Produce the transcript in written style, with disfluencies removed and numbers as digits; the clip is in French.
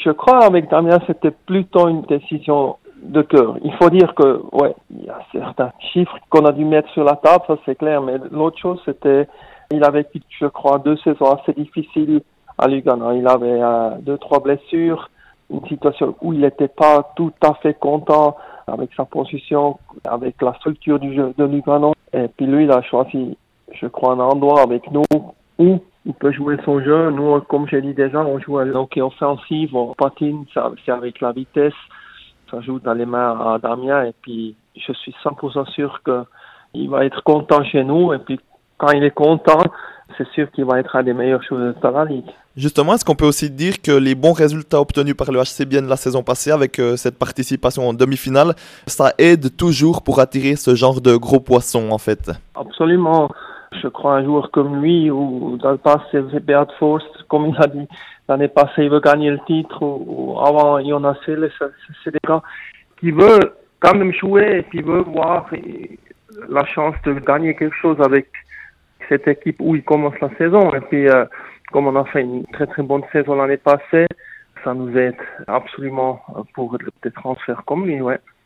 Je crois avec Damien, c'était plutôt une décision de cœur. Il faut dire que, il y a certains chiffres qu'on a dû mettre sur la table, ça c'est clair, mais l'autre chose c'était, il avait vécu, je crois, 2 saisons assez difficiles à Lugano. Il avait 2-3 blessures, une situation où il n'était pas tout à fait content avec sa position, avec la structure du jeu de Lugano. Et puis lui, il a choisi, je crois, un endroit avec nous où il peut jouer son jeu. Nous, comme j'ai dit déjà, on joue à l'hockey offensif, on patine, c'est avec la vitesse. Ça joue dans les mains à Damien. Et puis, je suis 100% sûr qu'il va être content chez nous. Et puis, quand il est content, c'est sûr qu'il va être un des meilleurs joueurs de la ligue. Justement, est-ce qu'on peut aussi dire que les bons résultats obtenus par le HC Bienne la saison passée avec cette participation en demi-finale, ça aide toujours pour attirer ce genre de gros poissons en fait? Absolument. Je crois un joueur comme lui, ou dans le passé, Beat Forst, comme il a dit l'année passée, il veut gagner le titre, ou avant Jonas Hille, c'est des gars qui veulent quand même jouer et qui veulent voir la chance de gagner quelque chose avec cette équipe où il commence la saison. Et puis, comme on a fait une très très bonne saison l'année passée, ça nous aide absolument pour des transferts comme lui, ouais.